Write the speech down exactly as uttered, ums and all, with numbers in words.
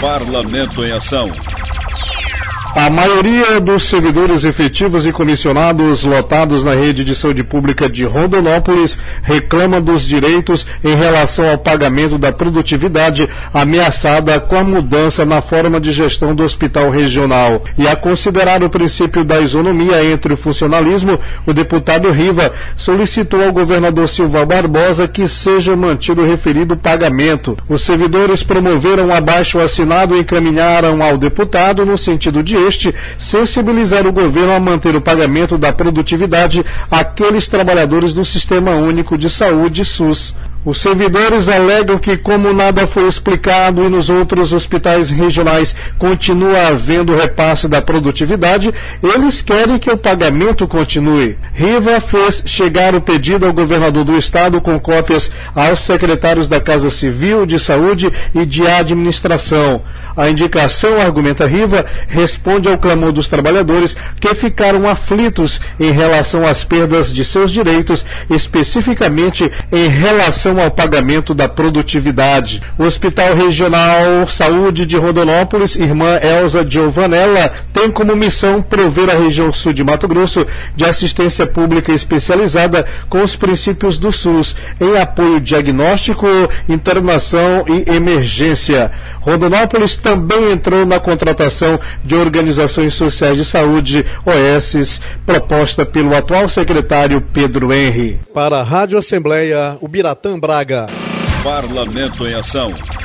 Parlamento em Ação. A maioria dos servidores efetivos e comissionados lotados na rede de saúde pública de Rondonópolis reclama dos direitos em relação ao pagamento da produtividade ameaçada com a mudança na forma de gestão do hospital regional. E a considerar o princípio da isonomia entre o funcionalismo, o deputado Riva solicitou ao governador Silva Barbosa que seja mantido o referido pagamento. Os servidores promoveram abaixo assinado e encaminharam ao deputado no sentido de este sensibilizar o governo a manter o pagamento da produtividade àqueles trabalhadores do Sistema Único de Saúde, SUS. Os servidores alegam que, como nada foi explicado e nos outros hospitais regionais continua havendo repasse da produtividade, eles querem que o pagamento continue. Riva fez chegar o pedido ao governador do estado com cópias aos secretários da Casa Civil, de Saúde e de Administração. A indicação, argumenta Riva, responde ao clamor dos trabalhadores que ficaram aflitos em relação às perdas de seus direitos, especificamente em relação ao pagamento da produtividade. O Hospital Regional Saúde de Rondonópolis, irmã Elza Giovanella, tem como missão prover a região sul de Mato Grosso de assistência pública especializada com os princípios do SUS, em apoio diagnóstico, internação e emergência. Rondonópolis também entrou na contratação de organizações sociais de saúde, O S, proposta pelo atual secretário Pedro Henry. Para a Rádio Assembleia, Ubiratã Braga. Parlamento em Ação.